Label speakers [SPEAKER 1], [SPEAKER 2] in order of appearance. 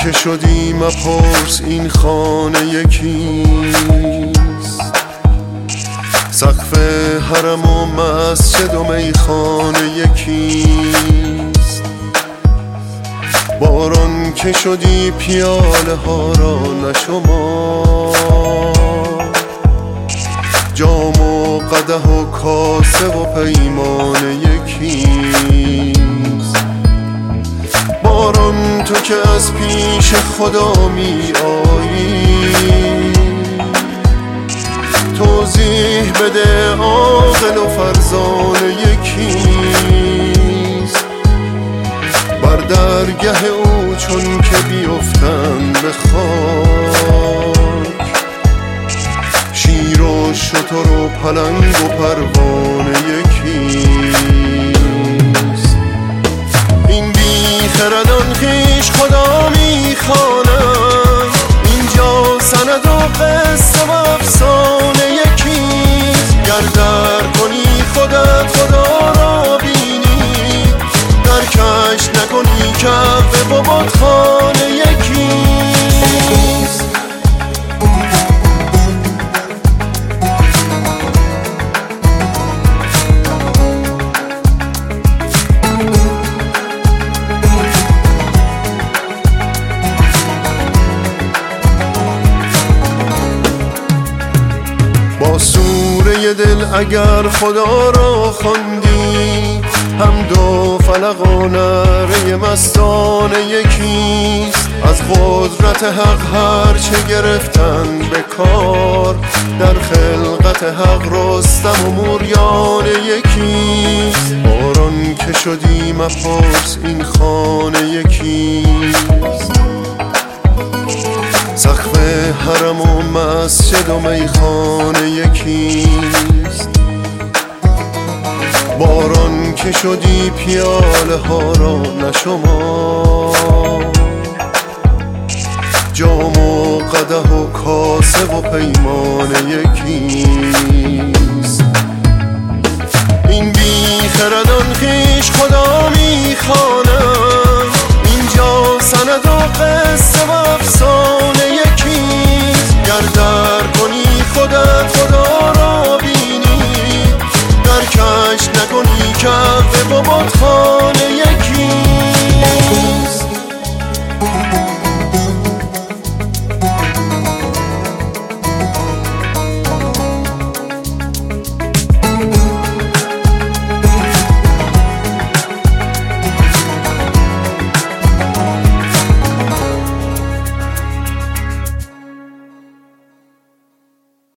[SPEAKER 1] که شدی مپرس این خانه یکیست، سقف حرم و مسجد و میخانه یکیست. باران که شدی پیاله ها را نشمار، جام و قدح و کاسه و پیمانه یکیست. باران تو که از پیش خدا می آیی، توضیح بده عاقل و فرزانه یکیست. بر درگه او چون که بیفتن به خاک، شیر و شتر و پلنگ و پروانه یکیست. این بیخردان خویش خدا میخوانند، اینجا سند و قصه و افسانه یکیست. گر در کنی خودت خدا را بینی، درکش نکنی کعبه و بتخانه یکیست. با سوره دل اگر خدا را خواندی، حمد و فلق و نعره مستانه یکیست. از قدرت حق هر چه گرفتن به کار، در خلقت حق رستم و موریانه یکیست. باران که شدی مپرس این خانه یکیست، سقف حرم و مسجد و میخانه یکیست. باران که شدی پیاله ها را نشمار، جام و قدح و کاسه و پیمانه یکیست. این بیخردان خویش خدا میخوانند، اینجا سند و قصه و افسانه یکیست. گر در کنی خودت خدا را بینی، درکش نکنی کعبه و بتخانه